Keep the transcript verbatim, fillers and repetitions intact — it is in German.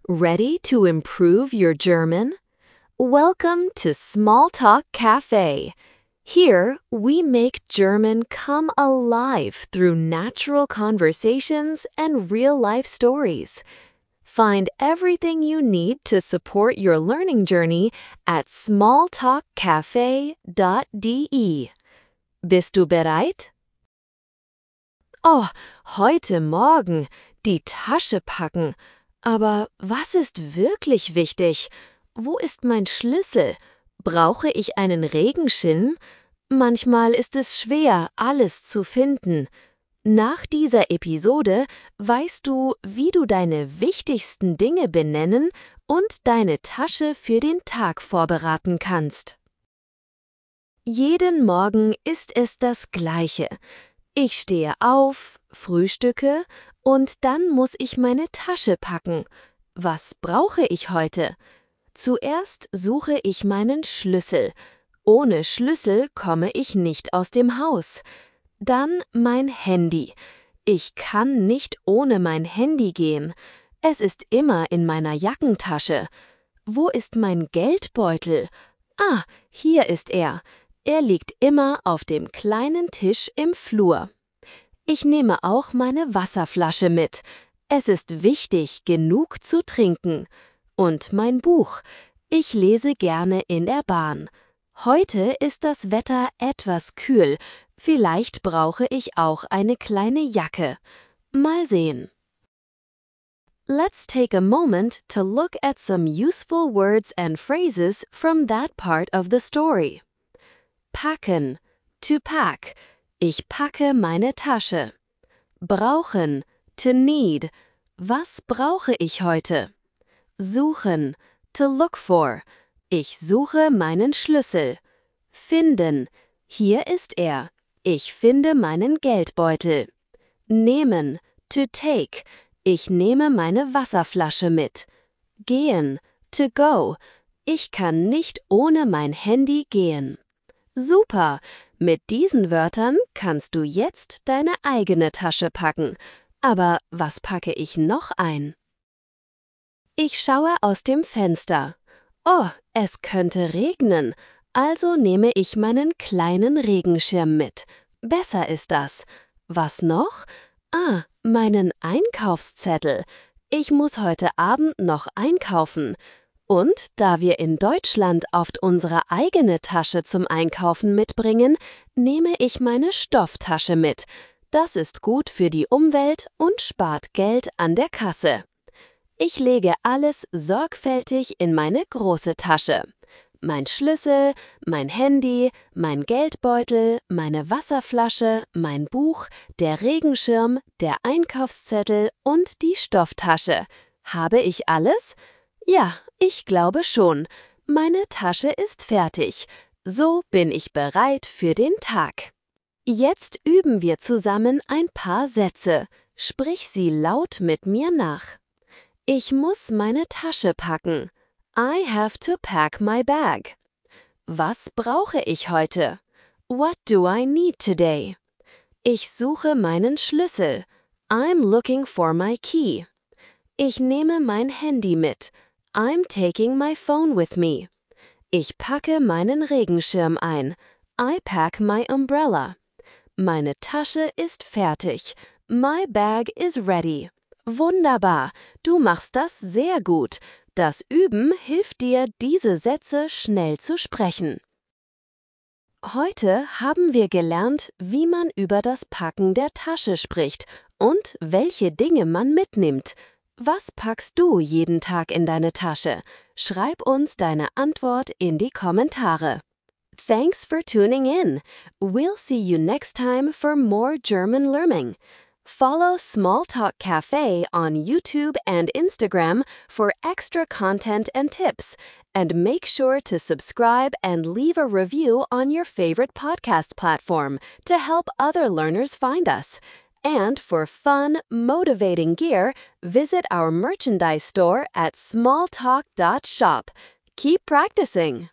Ready to improve your German? Welcome to Small Talk Cafe. Here, we make German come alive through natural conversations and real-life stories. Find everything you need to support your learning journey at small talk cafe dot d e. Bist du bereit? Oh, heute Morgen die Tasche packen. Aber was ist wirklich wichtig? Wo ist mein Schlüssel? Brauche ich einen Regenschirm? Manchmal ist es schwer, alles zu finden. Nach dieser Episode weißt du, wie du deine wichtigsten Dinge benennen und deine Tasche für den Tag vorbereiten kannst. Jeden Morgen ist es das Gleiche. Ich stehe auf, frühstücke und dann muss ich meine Tasche packen. Was brauche ich heute? Zuerst suche ich meinen Schlüssel. Ohne Schlüssel komme ich nicht aus dem Haus. Dann mein Handy. Ich kann nicht ohne mein Handy gehen. Es ist immer in meiner Jackentasche. Wo ist mein Geldbeutel? Ah, hier ist er. Er liegt immer auf dem kleinen Tisch im Flur. Ich nehme auch meine Wasserflasche mit. Es ist wichtig, genug zu trinken. Und mein Buch. Ich lese gerne in der Bahn. Heute ist das Wetter etwas kühl. Vielleicht brauche ich auch eine kleine Jacke. Mal sehen. Let's take a moment to look at some useful words and phrases from that part of the story. Packen, to pack. Ich packe meine Tasche. Brauchen, to need. Was brauche ich heute? Suchen, to look for. Ich suche meinen Schlüssel. Finden, hier ist er. Ich finde meinen Geldbeutel. Nehmen, to take. Ich nehme meine Wasserflasche mit. Gehen, to go. Ich kann nicht ohne mein Handy gehen. Super! Mit diesen Wörtern kannst du jetzt deine eigene Tasche packen. Aber was packe ich noch ein? Ich schaue aus dem Fenster. Oh, es könnte regnen. Also nehme ich meinen kleinen Regenschirm mit. Besser ist das. Was noch? Ah, meinen Einkaufszettel. Ich muss heute Abend noch einkaufen. Und da wir in Deutschland oft unsere eigene Tasche zum Einkaufen mitbringen, nehme ich meine Stofftasche mit. Das ist gut für die Umwelt und spart Geld an der Kasse. Ich lege alles sorgfältig in meine große Tasche. Mein Schlüssel, mein Handy, mein Geldbeutel, meine Wasserflasche, mein Buch, der Regenschirm, der Einkaufszettel und die Stofftasche. Habe ich alles? Ja, ich glaube schon. Meine Tasche ist fertig. So bin ich bereit für den Tag. Jetzt üben wir zusammen ein paar Sätze. Sprich sie laut mit mir nach. Ich muss meine Tasche packen. I have to pack my bag. Was brauche ich heute? What do I need today? Ich suche meinen Schlüssel. I'm looking for my key. Ich nehme mein Handy mit. I'm taking my phone with me. Ich packe meinen Regenschirm ein. I pack my umbrella. Meine Tasche ist fertig. My bag is ready. Wunderbar, du machst das sehr gut. Das Üben hilft dir, diese Sätze schnell zu sprechen. Heute haben wir gelernt, wie man über das Packen der Tasche spricht und welche Dinge man mitnimmt. Was packst du jeden Tag in deine Tasche? Schreib uns deine Antwort in die Kommentare. Thanks for tuning in. We'll see you next time for more German learning. Follow Small Talk Cafe on YouTube and Instagram for extra content and tips. And make sure to subscribe and leave a review on your favorite podcast platform to help other learners find us. And for fun, motivating gear, visit our merchandise store at small talk dot shop. Keep practicing!